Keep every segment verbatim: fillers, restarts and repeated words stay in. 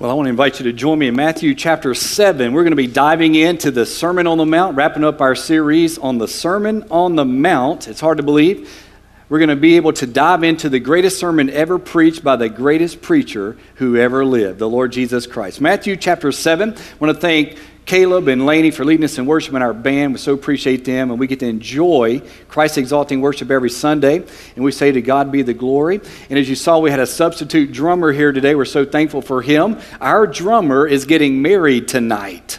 Well, I want to invite you to join me in Matthew chapter seven. We're going to be diving into the Sermon on the Mount, wrapping up our series on the Sermon on the Mount. It's hard to believe. We're going to be able to dive into the greatest sermon ever preached by the greatest preacher who ever lived, the Lord Jesus Christ. Matthew chapter seven. I want to thank Caleb and Laney for leading us in worship in our band. We so appreciate them, and we get to enjoy Christ exalting worship every Sunday, and we say to God be the glory. And as you saw, we had a substitute drummer here today. We're so thankful for him. Our drummer is getting married tonight.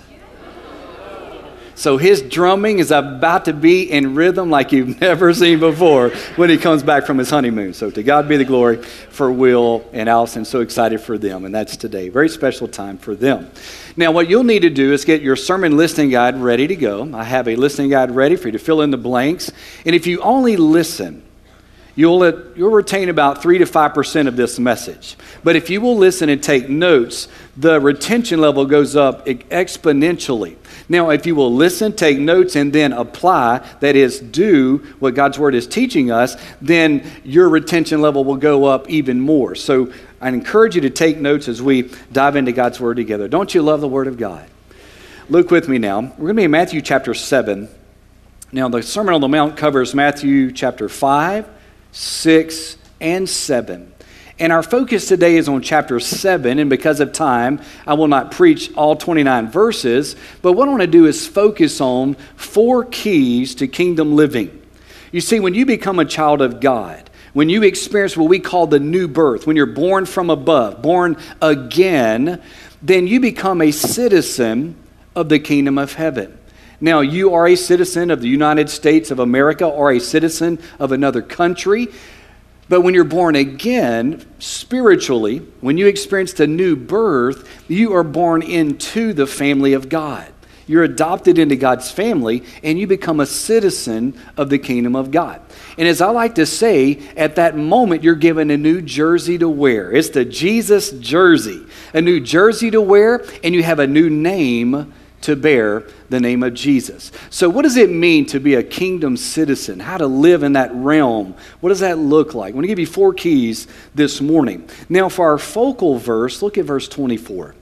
So his drumming is about to be in rhythm like you've never seen before when he comes back from his honeymoon. So to God be the glory for Will and Allison. So excited for them, and that's today. Very special time for them. Now, what you'll need to do is get your sermon listening guide ready to go. I have a listening guide ready for you to fill in the blanks. And if you only listen, You'll, you'll retain about three to five percent of this message. But if you will listen and take notes, the retention level goes up exponentially. Now, if you will listen, take notes, and then apply, that is, do what God's Word is teaching us, then your retention level will go up even more. So I encourage you to take notes as we dive into God's Word together. Don't you love the Word of God? Look with me now. We're going to be in Matthew chapter seven. Now, the Sermon on the Mount covers Matthew chapter five, six, and seven. And our focus today is on chapter seven, and because of time, I will not preach all twenty-nine verses, but what I want to do is focus on four keys to kingdom living. You see, when you become a child of God, when you experience what we call the new birth, when you're born from above, born again, then you become a citizen of the kingdom of heaven. Now, you are a citizen of the United States of America or a citizen of another country. But when you're born again, spiritually, when you experience the new birth, you are born into the family of God. You're adopted into God's family, and you become a citizen of the kingdom of God. And as I like to say, at that moment, you're given a new jersey to wear. It's the Jesus jersey, a new jersey to wear, and you have a new name to bear, the name of Jesus. So what does it mean to be a kingdom citizen? How to live in that realm? What does that look like? I'm going to give you four keys this morning. Now for our focal verse, look at verse twenty-four.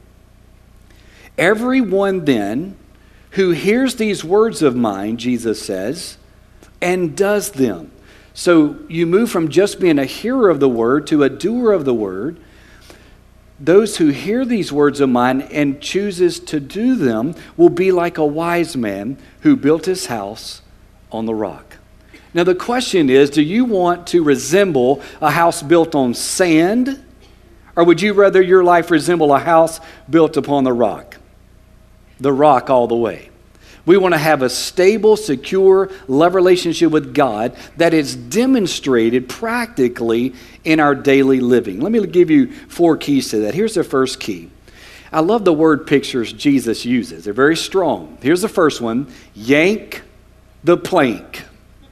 Everyone then who hears these words of mine, Jesus says, and does them. So you move from just being a hearer of the word to a doer of the word. Those who hear these words of mine and chooses to do them will be like a wise man who built his house on the rock. Now the question is, do you want to resemble a house built on sand, or would you rather your life resemble a house built upon the rock? The rock all the way. We want to have a stable, secure love relationship with God that is demonstrated practically in our daily living. Let me give you four keys to that. Here's the first key. I love the word pictures Jesus uses. They're very strong. Here's the first one. Yank the plank.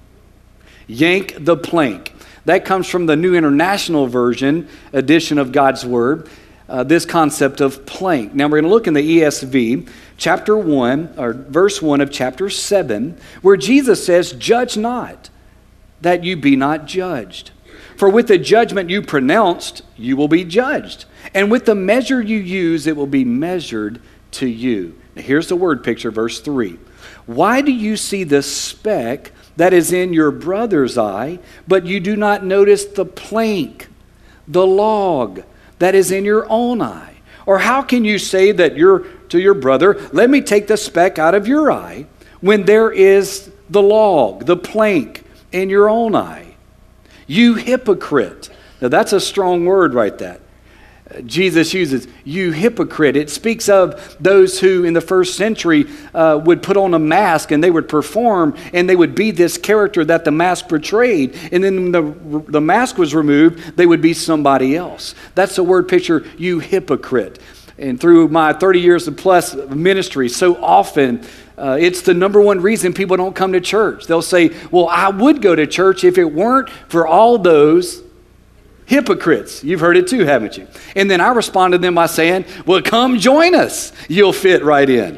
Yank the plank. That comes from the New International Version edition of God's Word. Uh, this concept of plank. Now we're going to look in the E S V, chapter one, or verse one of chapter seven, where Jesus says, "Judge not, that you be not judged. For with the judgment you pronounced, you will be judged. And with the measure you use, it will be measured to you." Now here's the word picture, verse three. "Why do you see the speck that is in your brother's eye, but you do not notice the plank, the log, that is in your own eye? Or how can you say that you're to your brother, 'Let me take the speck out of your eye,' when there is the log, the plank, in your own eye? You hypocrite." Now that's a strong word right there. Jesus uses, "you hypocrite." It speaks of those who in the first century uh, would put on a mask and they would perform and they would be this character that the mask portrayed. And then when the, the mask was removed, they would be somebody else. That's the word picture, "you hypocrite." And through my thirty years of plus ministry, so often uh, it's the number one reason people don't come to church. They'll say, "Well, I would go to church if it weren't for all those hypocrites." You've heard it too, haven't you? And then I respond to them by saying, "Well, come join us. You'll fit right in."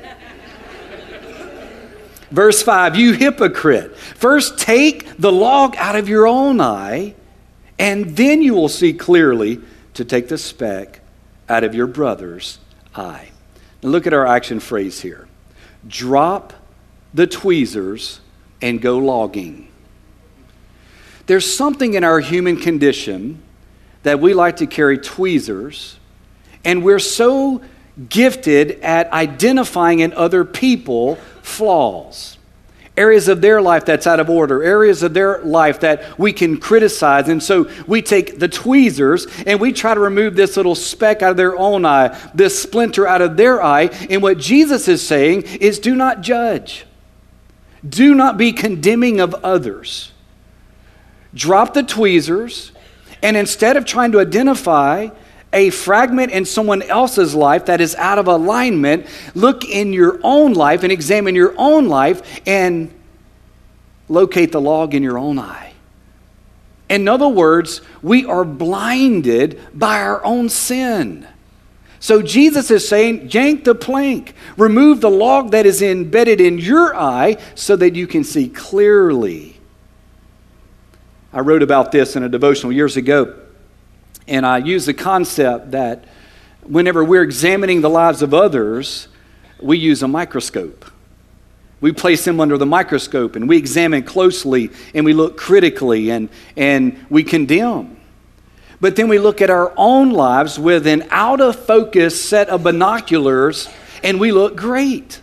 Verse five, "You hypocrite, first take the log out of your own eye, and then you will see clearly to take the speck out of your brother's eye. Now look at our action phrase here. Drop the tweezers and go logging. There's something in our human condition that we like to carry tweezers, and we're so gifted at identifying in other people flaws. Areas of their life that's out of order, areas of their life that we can criticize. And so we take the tweezers and we try to remove this little speck out of their own eye, this splinter out of their eye. And what Jesus is saying is do not judge. Do not be condemning of others. Drop the tweezers, and instead of trying to identify a fragment in someone else's life that is out of alignment, look in your own life and examine your own life and locate the log in your own eye. In other words, we are blinded by our own sin. So Jesus is saying, yank the plank, remove the log that is embedded in your eye so that you can see clearly. I wrote about this in a devotional years ago. And I use the concept that whenever we're examining the lives of others, we use a microscope. We place them under the microscope and we examine closely and we look critically and, and we condemn. But then we look at our own lives with an out-of-focus set of binoculars and we look great.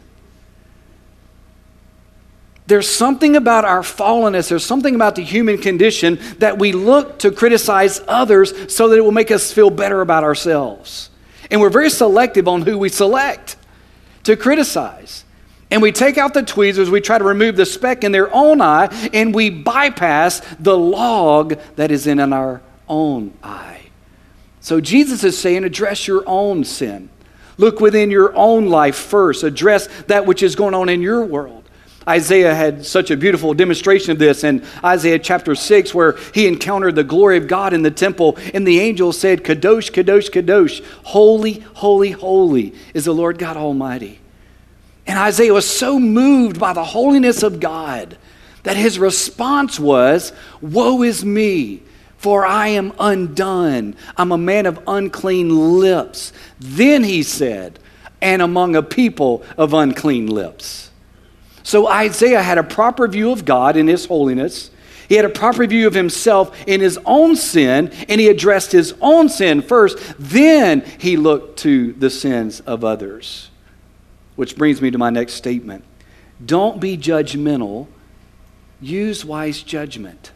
There's something about our fallenness, there's something about the human condition that we look to criticize others so that it will make us feel better about ourselves. And we're very selective on who we select to criticize. And we take out the tweezers, we try to remove the speck in their own eye, and we bypass the log that is in our own eye. So Jesus is saying, address your own sin. Look within your own life first. Address that which is going on in your world. Isaiah had such a beautiful demonstration of this in Isaiah chapter six, where he encountered the glory of God in the temple, and the angel said, Kadosh, Kadosh, Kadosh, holy, holy, holy is the Lord God Almighty. And Isaiah was so moved by the holiness of God that his response was, woe is me, for I am undone. I'm a man of unclean lips. Then he said, and among a people of unclean lips. So Isaiah had a proper view of God in his holiness. He had a proper view of himself in his own sin, and he addressed his own sin first. Then he looked to the sins of others. Which brings me to my next statement. Don't be judgmental. Use wise judgment.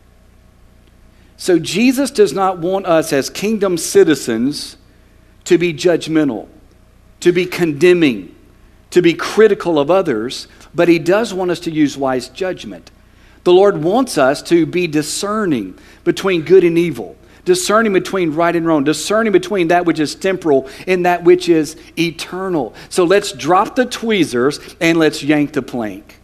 So Jesus does not want us as kingdom citizens to be judgmental, to be condemning, to be critical of others, but he does want us to use wise judgment. The Lord wants us to be discerning between good and evil, discerning between right and wrong, discerning between that which is temporal and that which is eternal. So let's drop the tweezers and let's yank the plank.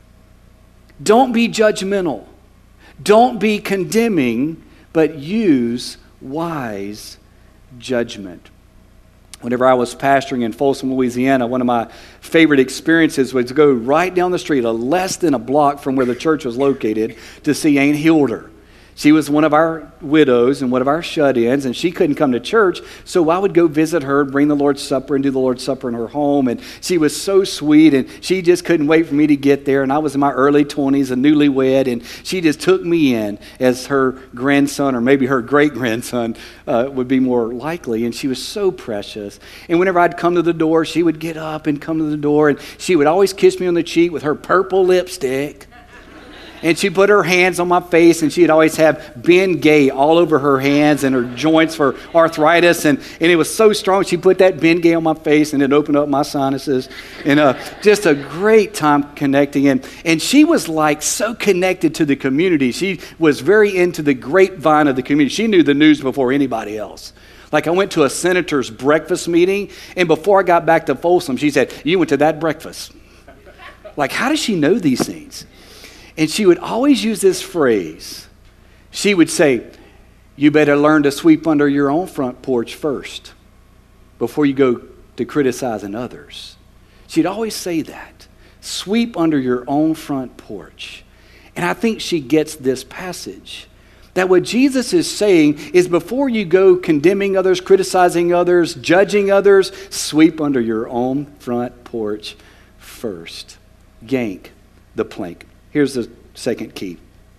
Don't be judgmental. Don't be condemning, but use wise judgment. Whenever I was pastoring in Folsom, Louisiana, one of my favorite experiences was to go right down the street, a less than a block from where the church was located, to see Aunt Hilda. She was one of our widows and one of our shut-ins, and she couldn't come to church, so I would go visit her, bring the Lord's Supper, and do the Lord's Supper in her home. And she was so sweet, and she just couldn't wait for me to get there. And I was in my early twenties, a newlywed, and she just took me in as her grandson, or maybe her great-grandson uh, would be more likely. And she was so precious. And whenever I'd come to the door, she would get up and come to the door, and she would always kiss me on the cheek with her purple lipstick. And she put her hands on my face, and she'd always have Ben Gay all over her hands and her joints for arthritis. And, and it was so strong, she put that Ben Gay on my face, and it opened up my sinuses. And uh, just a great time connecting. And, and she was like so connected to the community. She was very into the grapevine of the community. She knew the news before anybody else. Like I went to a senator's breakfast meeting, and before I got back to Folsom, she said, you went to that breakfast. Like, how does she know these things? And she would always use this phrase. She would say, you better learn to sweep under your own front porch first before you go to criticizing others. She'd always say that. Sweep under your own front porch. And I think she gets this passage, That what Jesus is saying is before you go condemning others, criticizing others, judging others, sweep under your own front porch first. Yank the plank. Here's the second key.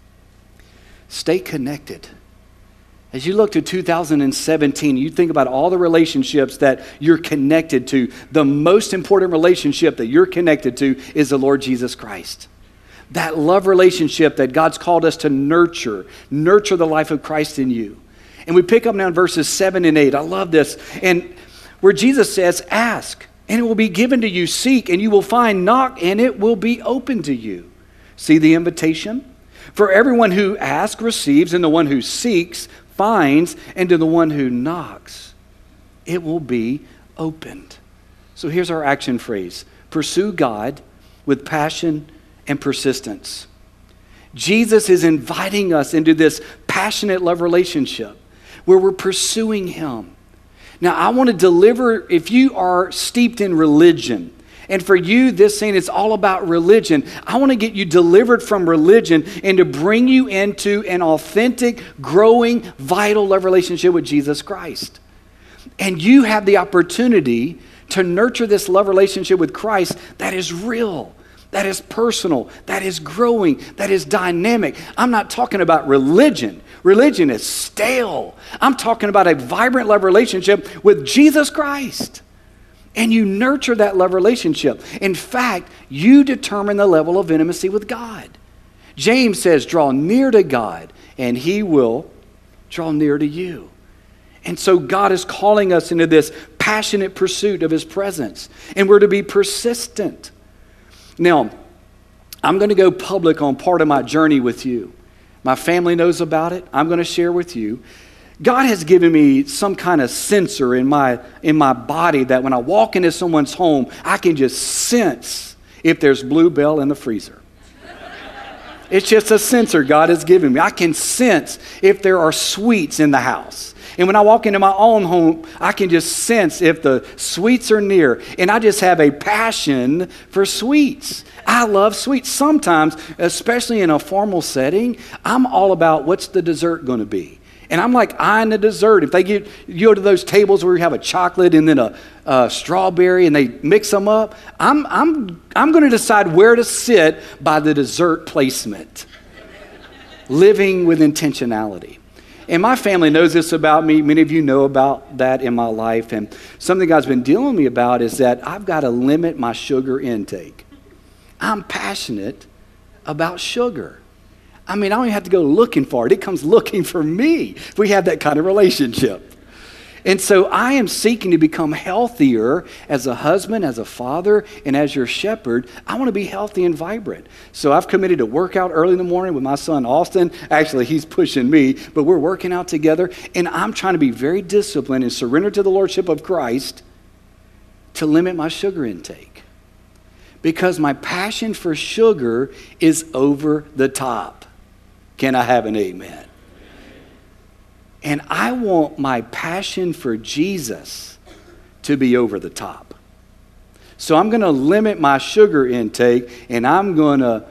Stay connected. As you look to two thousand seventeen, you think about all the relationships that you're connected to. The most important relationship that you're connected to is the Lord Jesus Christ. That love relationship that God's called us to nurture. Nurture the life of Christ in you. And we pick up now in verses seven and eight. I love this. And where Jesus says, ask, and it will be given to you. Seek, and you will find. Knock, and it will be open to you. See the invitation? For everyone who asks receives, and the one who seeks finds, and to the one who knocks, it will be opened. So here's our action phrase. Pursue God with passion and persistence. Jesus is inviting us into this passionate love relationship where we're pursuing Him. Now, I want to deliver, if you are steeped in religion, and for you, this saying it's all about religion, I want to get you delivered from religion and to bring you into an authentic, growing, vital love relationship with Jesus Christ. And you have the opportunity to nurture this love relationship with Christ that is real, that is personal, that is growing, that is dynamic. I'm not talking about religion. Religion is stale. I'm talking about a vibrant love relationship with Jesus Christ. And you nurture that love relationship. In fact, you determine the level of intimacy with God. James says, draw near to God, and He will draw near to you. And so God is calling us into this passionate pursuit of His presence. And we're to be persistent. Now, I'm going to go public on part of my journey with you. My family knows about it. I'm going to share with you. God has given me some kind of sensor in my, in my body that when I walk into someone's home, I can just sense if there's Bluebell in the freezer. It's just a sensor God has given me. I can sense if there are sweets in the house. And when I walk into my own home, I can just sense if the sweets are near. And I just have a passion for sweets. I love sweets. Sometimes, especially in a formal setting, I'm all about what's the dessert going to be. And I'm like eyeing the dessert. If they get, you go to those tables where you have a chocolate and then a, a strawberry and they mix them up, I'm, I'm, I'm going to decide where to sit by the dessert placement. Living with intentionality. And my family knows this about me. Many of you know about that in my life. And something God's been dealing with me about is that I've got to limit my sugar intake. I'm passionate about sugar. I mean, I don't even have to go looking for it. It comes looking for me. We have that kind of relationship. And so I am seeking to become healthier as a husband, as a father, and as your shepherd. I want to be healthy and vibrant. So I've committed to work out early in the morning with my son, Austin. Actually, he's pushing me, but we're working out together. And I'm trying to be very disciplined and surrender to the Lordship of Christ to limit my sugar intake. Because my passion for sugar is over the top. Can I have an amen? And I want my passion for Jesus to be over the top. So I'm going to limit my sugar intake and I'm going to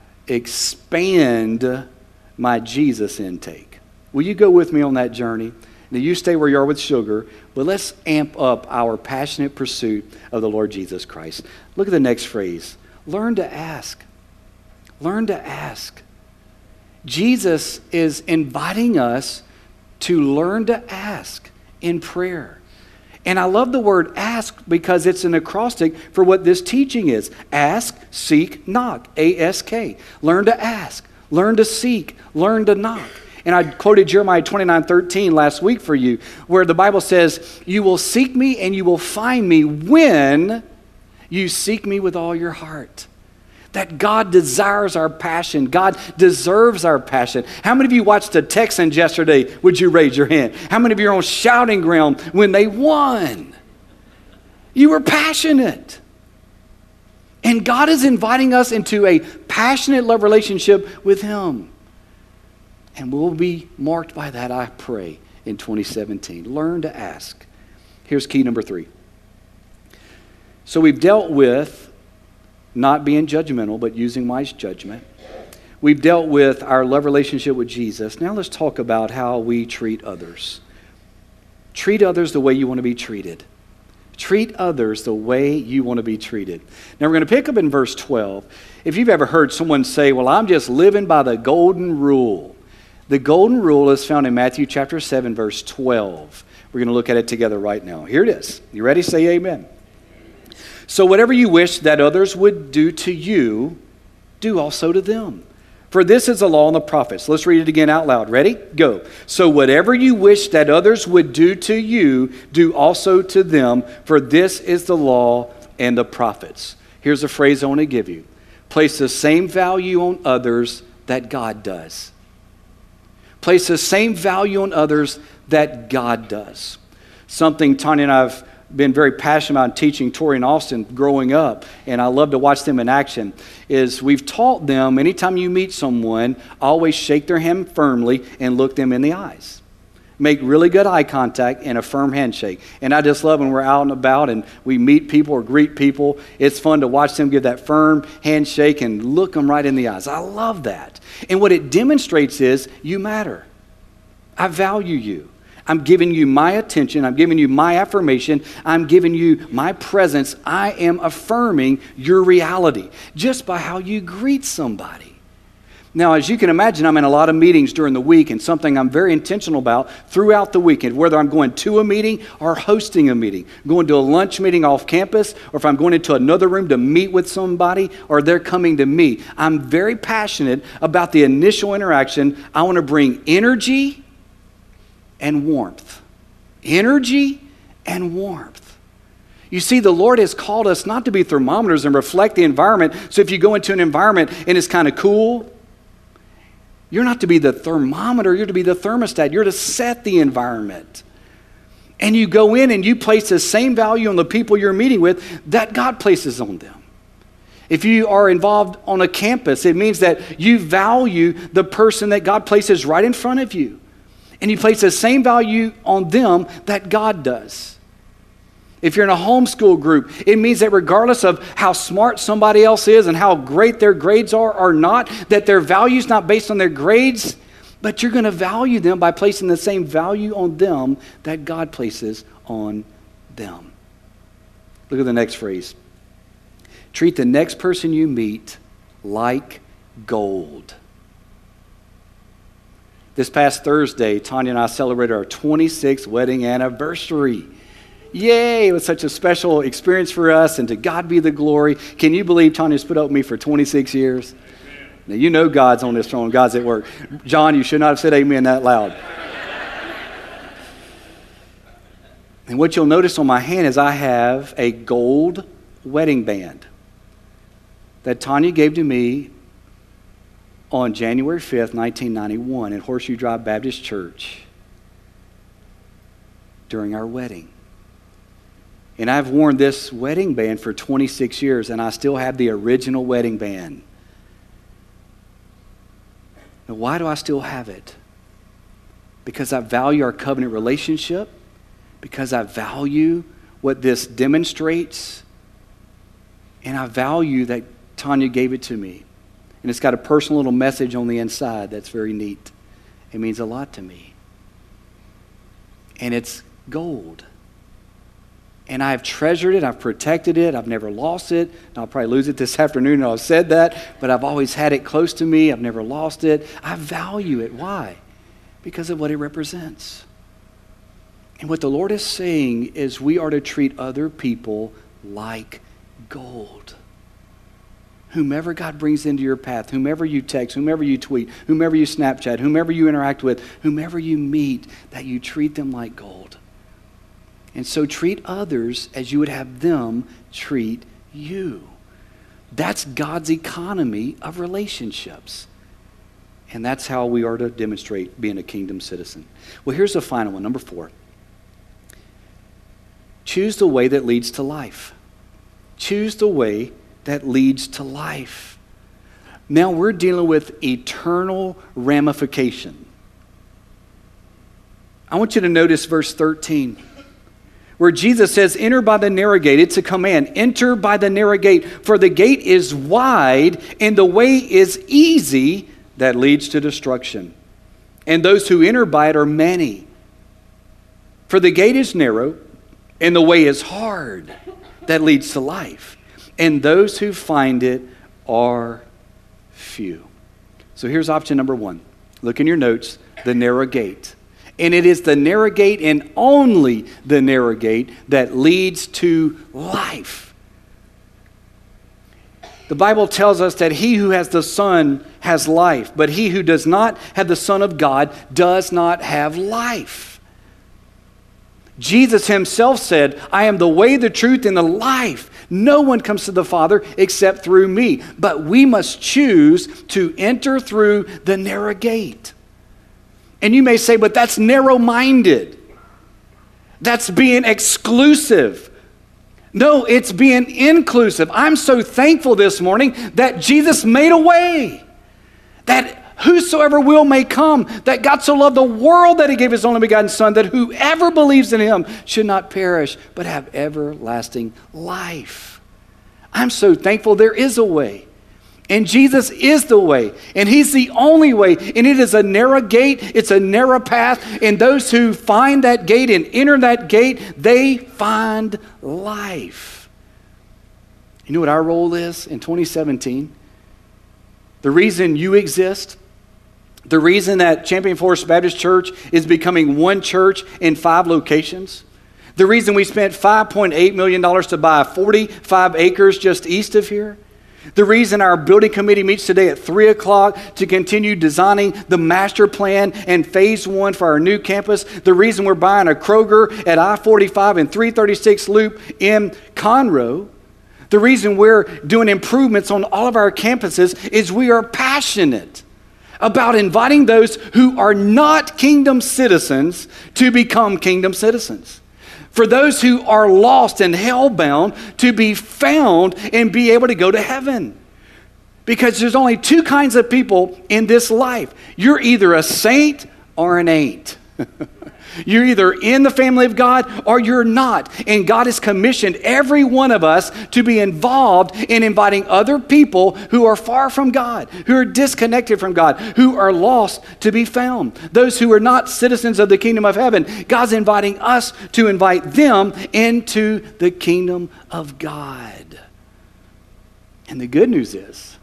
expand my Jesus intake. Will you go with me on that journey? Now you stay where you are with sugar, but let's amp up our passionate pursuit of the Lord Jesus Christ. Look at the next phrase. Learn to ask. Learn to ask. Jesus is inviting us to learn to ask in prayer. And I love the word ask because it's an acrostic for what this teaching is. Ask, seek, knock. A S K. Learn to ask. Learn to seek. Learn to knock. And I quoted Jeremiah twenty-nine thirteen last week for you, where the Bible says, you will seek me and you will find me when you seek me with all your heart. That God desires our passion. God deserves our passion. How many of you watched the Texans yesterday? Would you raise your hand? How many of you are on shouting ground when they won? You were passionate. And God is inviting us into a passionate love relationship with Him. And we'll be marked by that, I pray, in twenty seventeen. Learn to ask. Here's key number three. So we've dealt with not being judgmental, but using wise judgment. We've dealt with our love relationship with Jesus. Now let's talk about how we treat others. Treat others the way you want to be treated. Treat others the way you want to be treated. Now we're going to pick up in verse twelve. If you've ever heard someone say, well, I'm just living by the golden rule. The golden rule is found in Matthew chapter seven, verse twelve. We're going to look at it together right now. Here it is. You ready? Say amen. So whatever you wish that others would do to you, do also to them. For this is the law and the prophets. Let's read it again out loud. Ready? Go. So whatever you wish that others would do to you, do also to them. For this is the law and the prophets. Here's a phrase I want to give you. Place the same value on others that God does. Place the same value on others that God does. Something Tanya and I have been very passionate about teaching Tori and Austin growing up, and I love to watch them in action, is we've taught them anytime you meet someone, always shake their hand firmly and look them in the eyes. Make really good eye contact and a firm handshake. And I just love when we're out and about and we meet people or greet people. It's fun to watch them give that firm handshake and look them right in the eyes. I love that. And what it demonstrates is you matter. I value you. I'm giving you my attention. I'm giving you my affirmation. I'm giving you my presence. I am affirming your reality just by how you greet somebody. Now, as you can imagine, I'm in a lot of meetings during the week, and something I'm very intentional about throughout the weekend, whether I'm going to a meeting or hosting a meeting, going to a lunch meeting off campus, or if I'm going into another room to meet with somebody, or they're coming to me. I'm very passionate about the initial interaction. I want to bring energy and warmth. Energy and warmth. You see, the Lord has called us not to be thermometers and reflect the environment. So if you go into an environment and it's kind of cool, you're not to be the thermometer, you're to be the thermostat. You're to set the environment. And you go in and you place the same value on the people you're meeting with that God places on them. If you are involved on a campus, it means that you value the person that God places right in front of you. And you place the same value on them that God does. If you're in a homeschool group, it means that regardless of how smart somebody else is and how great their grades are or not, that their value is not based on their grades, but you're going to value them by placing the same value on them that God places on them. Look at the next phrase. Treat the next person you meet like gold. This past Thursday, Tanya and I celebrated our twenty-sixth wedding anniversary. Yay! It was such a special experience for us, and to God be the glory. Can you believe Tanya's put up with me for twenty-six years? Amen. Now, you know God's on this throne. God's at work. John, you should not have said amen that loud. And what you'll notice on my hand is I have a gold wedding band that Tanya gave to me on January fifth, nineteen ninety-one at Horseshoe Drive Baptist Church during our wedding. And I've worn this wedding band for twenty-six years, and I still have the original wedding band. Now, why do I still have it? Because I value our covenant relationship, because I value what this demonstrates, and I value that Tanya gave it to me. And it's got a personal little message on the inside that's very neat. It means a lot to me. And it's gold. And I've treasured it. I've protected it. I've never lost it. And I'll probably lose it this afternoon. I've said that. But I've always had it close to me. I've never lost it. I value it. Why? Because of what it represents. And what the Lord is saying is we are to treat other people like gold. Whomever God brings into your path, whomever you text, whomever you tweet, whomever you Snapchat, whomever you interact with, whomever you meet, that you treat them like gold. And so treat others as you would have them treat you. That's God's economy of relationships. And that's how we are to demonstrate being a kingdom citizen. Well, here's the final one, number four. Choose the way that leads to life. Choose the way that leads to life. Now we're dealing with eternal ramification. I want you to notice verse thirteen, where Jesus says, enter by the narrow gate. It's a command. Enter by the narrow gate, for the gate is wide and the way is easy that leads to destruction, and those who enter by it are many. For the gate is narrow, and the way is hard that leads to life, and those who find it are few. So here's option number one. Look in your notes, the narrow gate. And it is the narrow gate and only the narrow gate that leads to life. The Bible tells us that he who has the Son has life, but he who does not have the Son of God does not have life. Jesus himself said, I am the way, the truth, and the life. No one comes to the Father except through me. But we must choose to enter through the narrow gate. And you may say, but that's narrow-minded. That's being exclusive. No, it's being inclusive. I'm so thankful this morning that Jesus made a way. That whosoever will may come. That God so loved the world that he gave his only begotten Son, that whoever believes in him should not perish, but have everlasting life. I'm so thankful there is a way. And Jesus is the way, and he's the only way, and it is a narrow gate, it's a narrow path, and those who find that gate and enter that gate, they find life. You know what our role is in twenty seventeen? The reason you exist, the reason that Champion Forest Baptist Church is becoming one church in five locations, the reason we spent five point eight million dollars to buy forty-five acres just east of here, the reason our building committee meets today at three o'clock to continue designing the master plan and phase one for our new campus, the reason we're buying a Kroger at I forty-five and three thirty-six Loop in Conroe, the reason we're doing improvements on all of our campuses is we are passionate about inviting those who are not kingdom citizens to become kingdom citizens. For those who are lost and hell-bound to be found and be able to go to heaven. Because there's only two kinds of people in this life. You're either a saint or an ain't. You're either in the family of God or you're not. And God has commissioned every one of us to be involved in inviting other people who are far from God, who are disconnected from God, who are lost to be found. Those who are not citizens of the kingdom of heaven, God's inviting us to invite them into the kingdom of God. And the good news is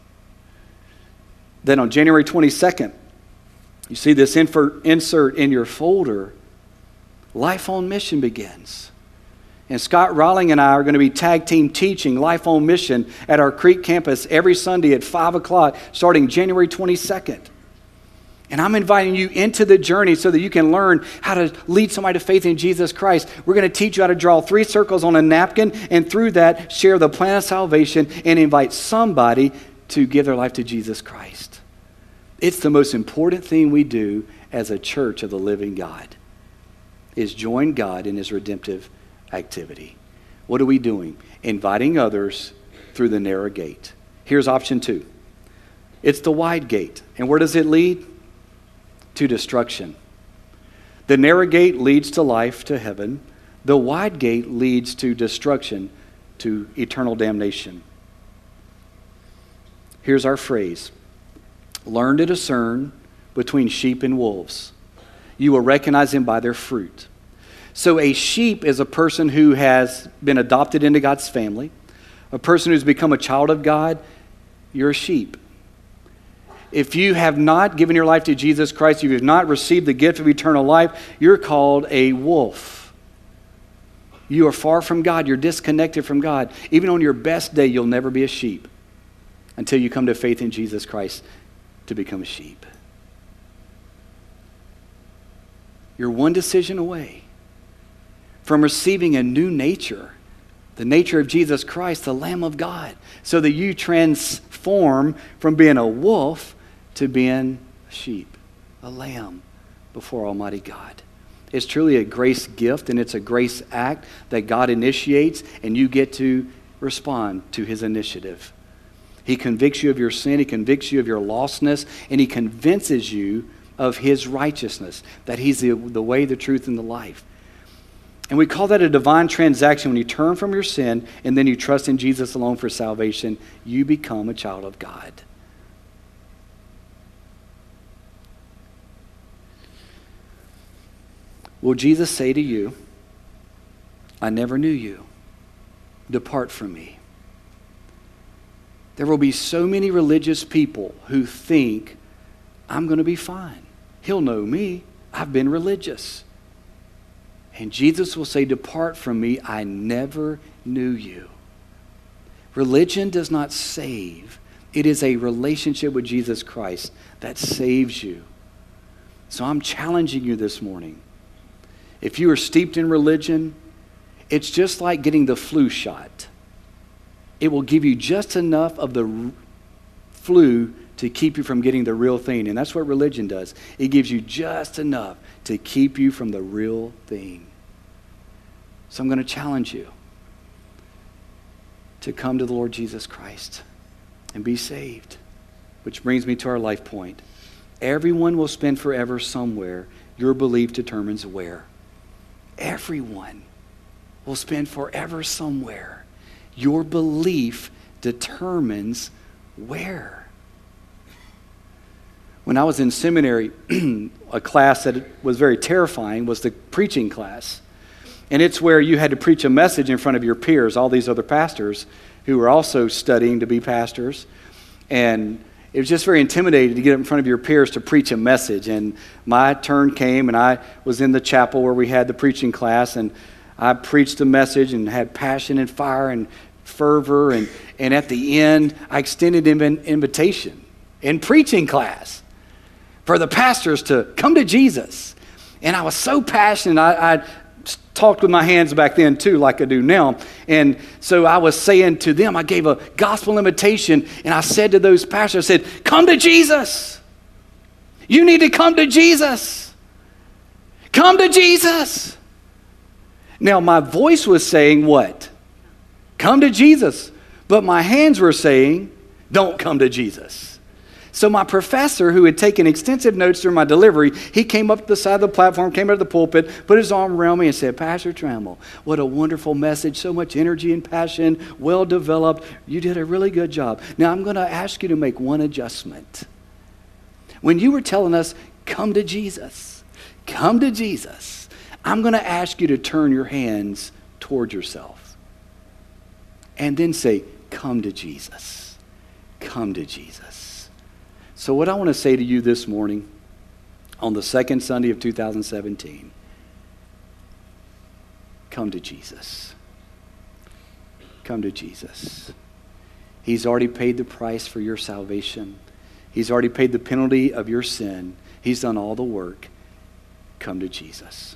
that on January twenty-second, you see this insert in your folder, Life on Mission begins. And Scott Rawling and I are going to be tag team teaching Life on Mission at our Creek campus every Sunday at five o'clock starting January twenty-second. And I'm inviting you into the journey so that you can learn how to lead somebody to faith in Jesus Christ. We're going to teach you how to draw three circles on a napkin and through that share the plan of salvation and invite somebody to give their life to Jesus Christ. It's the most important thing we do as a church of the living God, is join God in his redemptive activity. What are we doing? Inviting others through the narrow gate. Here's option two. It's the wide gate. And where does it lead? To destruction. The narrow gate leads to life, to heaven. The wide gate leads to destruction, to eternal damnation. Here's our phrase. Learn to discern between sheep and wolves. You will recognize them by their fruit. So a sheep is a person who has been adopted into God's family. A person who's become a child of God, you're a sheep. If you have not given your life to Jesus Christ, you have not received the gift of eternal life, you're called a wolf. You are far from God. You're disconnected from God. Even on your best day, you'll never be a sheep until you come to faith in Jesus Christ to become a sheep. You're one decision away from receiving a new nature, the nature of Jesus Christ, the Lamb of God, so that you transform from being a wolf to being a sheep, a lamb before Almighty God. It's truly a grace gift, and it's a grace act that God initiates, and you get to respond to his initiative. He convicts you of your sin, he convicts you of your lostness, and he convinces you of his righteousness, that he's the, the way, the truth, and the life. And we call that a divine transaction. When you turn from your sin and then you trust in Jesus alone for salvation, you become a child of God. Will Jesus say to you, I never knew you. Depart from me. There will be so many religious people who think, I'm going to be fine. He'll know me. I've been religious. And Jesus will say, depart from me. I never knew you. Religion does not save. It is a relationship with Jesus Christ that saves you. So I'm challenging you this morning. If you are steeped in religion, it's just like getting the flu shot. It will give you just enough of the r- flu to keep you from getting the real thing. And that's what religion does. It gives you just enough to keep you from the real thing. So I'm going to challenge you to come to the Lord Jesus Christ and be saved. Which brings me to our life point. Everyone will spend forever somewhere. Your belief determines where. Everyone will spend forever somewhere. Your belief determines where. When I was in seminary, a class that was very terrifying was the preaching class. And it's where you had to preach a message in front of your peers, all these other pastors who were also studying to be pastors. And it was just very intimidating to get up in front of your peers to preach a message. And my turn came, and I was in the chapel where we had the preaching class, and I preached a message and had passion and fire and fervor. And, and at the end, I extended an invitation in preaching class for the pastors to come to Jesus. And I was so passionate. I, I talked with my hands back then too, like I do now. And so I was saying to them, I gave a gospel invitation, and I said to those pastors, I said, come to Jesus. You need to come to Jesus. Come to Jesus. Now my voice was saying what? Come to Jesus. But my hands were saying, don't come to Jesus. So my professor, who had taken extensive notes during my delivery, he came up to the side of the platform, came out of the pulpit, put his arm around me and said, Pastor Trammell, what a wonderful message, so much energy and passion, well developed. You did a really good job. Now I'm going to ask you to make one adjustment. When you were telling us, come to Jesus, come to Jesus, I'm going to ask you to turn your hands toward yourself and then say, come to Jesus, come to Jesus. So what I want to say to you this morning on the second Sunday of two thousand seventeen, come to Jesus. Come to Jesus. He's already paid the price for your salvation. He's already paid the penalty of your sin. He's done all the work. Come to Jesus.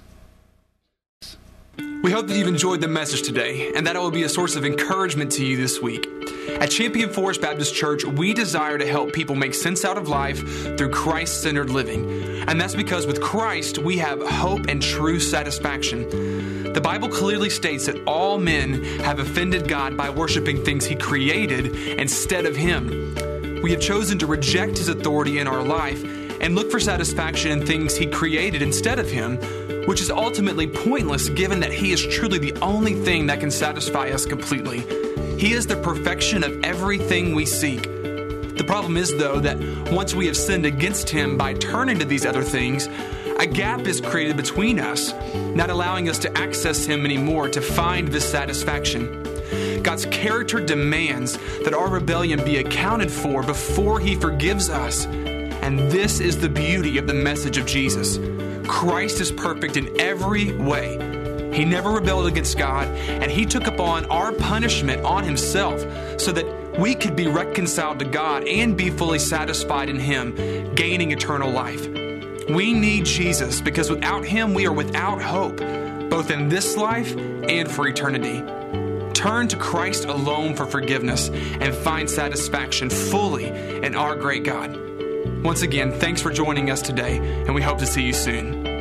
We hope that you've enjoyed the message today and that it will be a source of encouragement to you this week. At Champion Forest Baptist Church, we desire to help people make sense out of life through Christ-centered living. And that's because with Christ, we have hope and true satisfaction. The Bible clearly states that all men have offended God by worshiping things He created instead of Him. We have chosen to reject His authority in our life and look for satisfaction in things He created instead of Him, which is ultimately pointless given that He is truly the only thing that can satisfy us completely. He is the perfection of everything we seek. The problem is, though, that once we have sinned against Him by turning to these other things, a gap is created between us, not allowing us to access Him anymore to find this satisfaction. God's character demands that our rebellion be accounted for before He forgives us. And this is the beauty of the message of Jesus. Christ is perfect in every way. He never rebelled against God, and He took upon our punishment on Himself so that we could be reconciled to God and be fully satisfied in Him, gaining eternal life. We need Jesus because without Him, we are without hope, both in this life and for eternity. Turn to Christ alone for forgiveness and find satisfaction fully in our great God. Once again, thanks for joining us today, and we hope to see you soon.